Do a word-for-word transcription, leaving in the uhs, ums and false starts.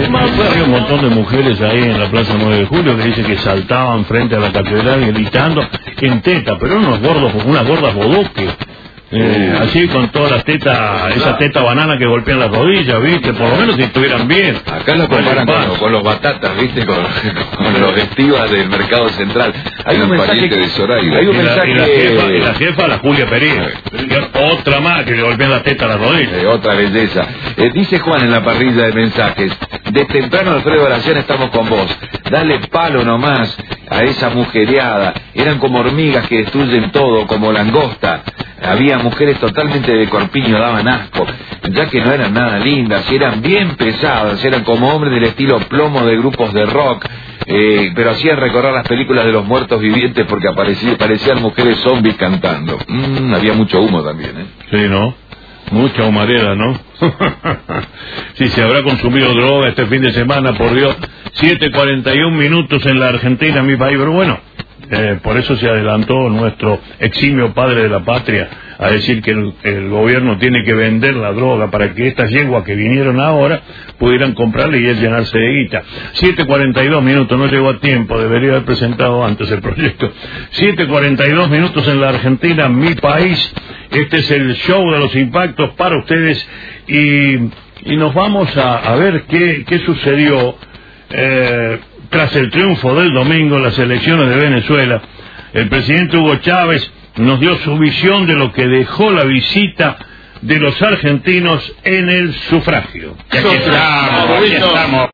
Además, pues, había un montón de mujeres ahí en la Plaza nueve de Julio que dicen que saltaban frente a la catedral gritando en teta, pero unos gordos, unas gordas bodoques. Eh, así con todas las tetas, esa teta banana que golpean las rodillas, ¿viste? Por lo menos si estuvieran bien. Acá lo comparan con, con los batatas, ¿viste? Con, con los estivas del mercado central. Hay un mensaje de Zoraida. Hay un mensaje. Y la, y la, jefa, y la jefa, la Julia Pereira. Otra más que le golpean la teta a las rodillas. Eh, otra belleza. Eh, dice Juan en la parrilla de mensajes: de temprano, Alfredo Gracián, estamos con vos. Dale palo nomás a esa mujereada. Eran como hormigas que destruyen todo, como langosta. Había mujeres totalmente de corpiño, daban asco, ya que no eran nada lindas, eran bien pesadas, eran como hombres del estilo plomo de grupos de rock, eh, pero hacían recorrer las películas de los muertos vivientes porque aparecían, parecían mujeres zombies cantando. Mm, había mucho humo también, ¿eh? Sí, ¿no? Mucha humareda, ¿no? Sí, se habrá consumido droga este fin de semana, por Dios. siete cuarenta y un minutos en la Argentina, mi país, pero bueno. Eh, por eso se adelantó nuestro eximio padre de la patria a decir que el, el gobierno tiene que vender la droga para que estas yeguas que vinieron ahora pudieran comprarle y él llenarse de guita. siete cuarenta y dos minutos, no llegó a tiempo, debería haber presentado antes el proyecto. siete cuarenta y dos minutos en la Argentina, mi país. Este es el show de los impactos para ustedes y, y nos vamos a, a ver qué, qué sucedió eh, tras el triunfo del domingo en las elecciones de Venezuela. El presidente Hugo Chávez nos dio su visión de lo que dejó la visita de los argentinos en el sufragio. Y aquí estamos, aquí estamos.